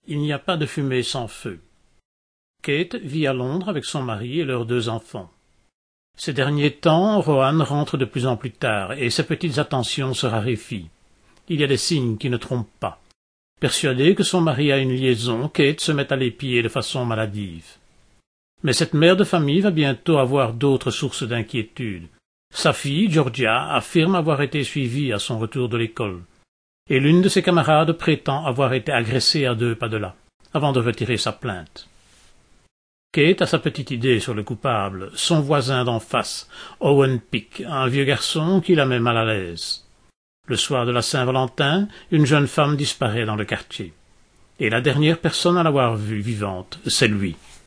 Il n'y a pas de fumée sans feu. Kate vit à Londres avec son mari et leurs 2 enfants. Ces derniers temps, Rohan rentre de plus en plus tard et ses petites attentions se raréfient. Il y a des signes qui ne trompent pas. Persuadée que son mari a une liaison, Kate se met à l'épier de façon maladive. Mais cette mère de famille va bientôt avoir d'autres sources d'inquiétude. Sa fille, Georgia, affirme avoir été suivie à son retour de l'école, et l'une de ses camarades prétend avoir été agressée à 2 pas de là, avant de retirer sa plainte. Kate a sa petite idée sur le coupable, son voisin d'en face, Owen Pick, un vieux garçon qui la met mal à l'aise. Le soir de la Saint-Valentin, une jeune femme disparaît dans le quartier, et la dernière personne à l'avoir vue vivante, c'est lui.